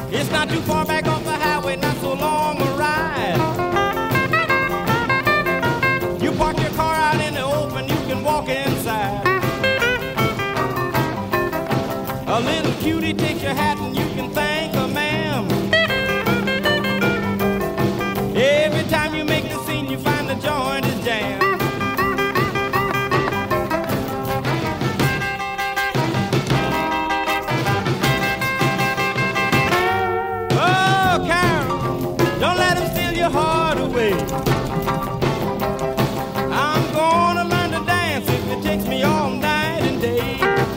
It's not too far back off the highway, not so long a ride. You park your car out in the open, you can walk inside. A little cutie takes your hat and you can thank her, ma'am. Every time you make a scene, you find the joint is jammed. Oh, Carol, don't let him steal your heart away. I'm gonna learn to dance if it takes me all night and day.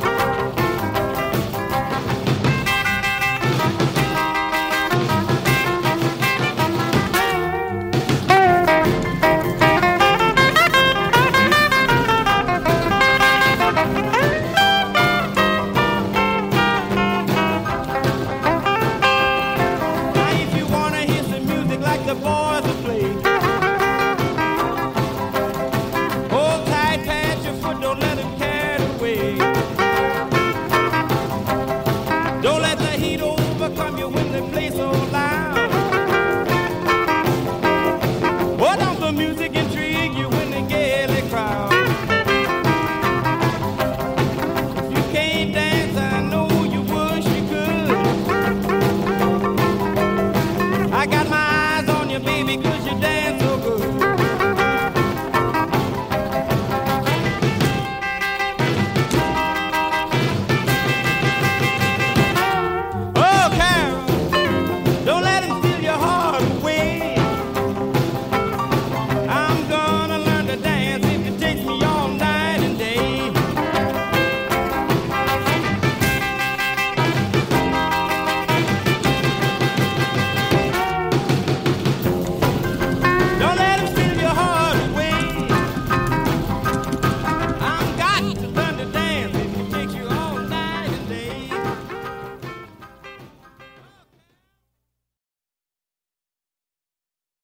The boys will play. Hold tight, pat your foot, don't let it carry away. Don't let the heat overcome you when they play so